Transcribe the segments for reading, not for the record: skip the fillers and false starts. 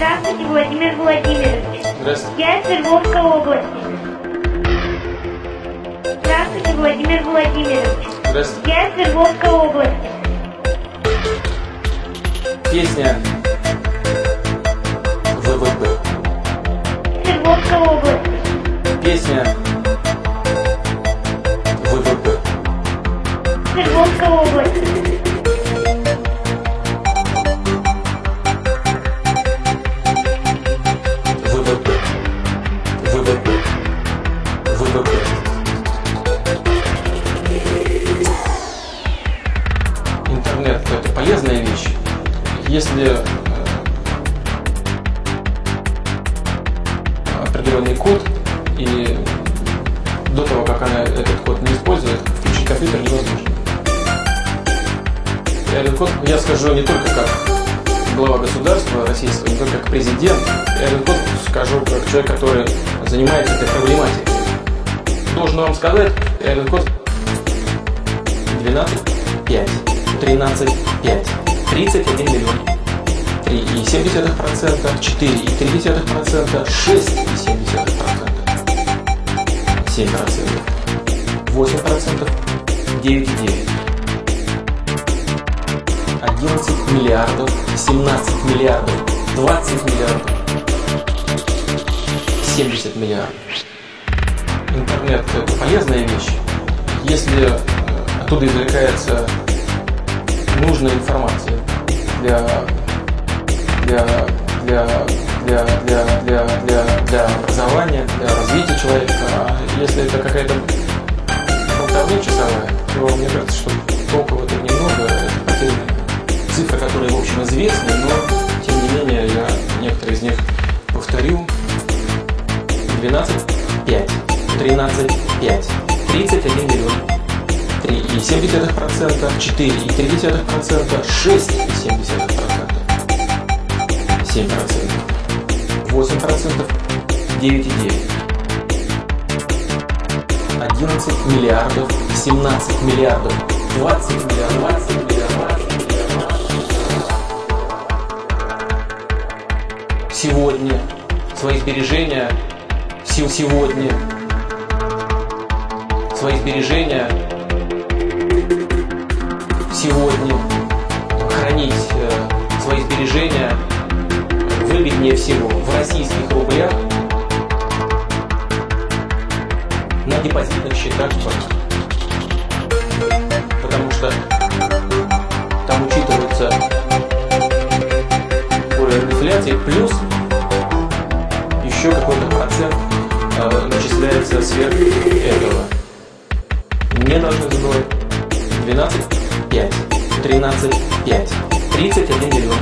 Здравствуйте, Владимир Владимирович. Здравствуйте. Я из Свердловской области. Здравствуйте, Владимир Владимирович. Здравствуйте. Я из Свердловской области. Песня ВВП. Свердловской области. Песня ВВП. Свердловской области. ВВП. ВВП. ВВП. Интернет — это полезная вещь. Если определенный код, и до того, как она этот код не использует, включить компьютер невозможно. И этот код я скажу не только как глава государства российского, не только как президент, я этот код скажу как человек, который занимается этой проблематикой. Должен вам сказать, этот код 12,5, 13,5, 31 миллион, 3,7%, 4,3%, 6,7%, 7%, 8%, 9,9%, 11 миллиардов, 17 миллиардов, 20 миллиардов, 70 миллиардов. Интернет — это полезная вещь, если оттуда извлекается нужная информация для образования, для развития человека. А если это какая-то болтовня часовая, то мне кажется, что толку в этом немного. Это потерянные цифры, которые, в общем, известны, но тем не менее я некоторые из них повторю. 12,5, 13,5, 31 миллион, 3,7%, 4,3%, 6,7%, 7%, 8%, 9,9%, 11 миллиардов, 17 миллиардов, 20 миллиардов, 20 миллиардов. Сегодня свои сбережения, сегодня хранить свои сбережения выгоднее всего в российских рублях на депозитных счетах в банке. Потому что там учитывается уровень инфляции, плюс еще какой-то процент начисляется сверх этого. Не должны забывать. 12,5, 13,5, 31 миллион,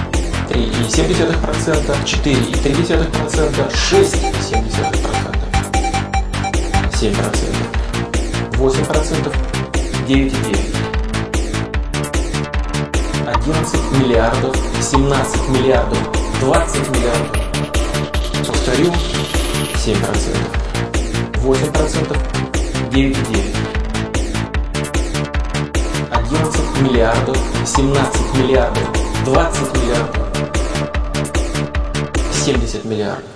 3,7%, 4,3%, 6,7%, 7%, 8%, 9,9%, 11 миллиардов, 17 миллиардов, 20 миллиардов. Повторю, 7%, 8%, 9,9%, 11 миллиардов, 17 миллиардов, 20 миллиардов, 70 миллиардов.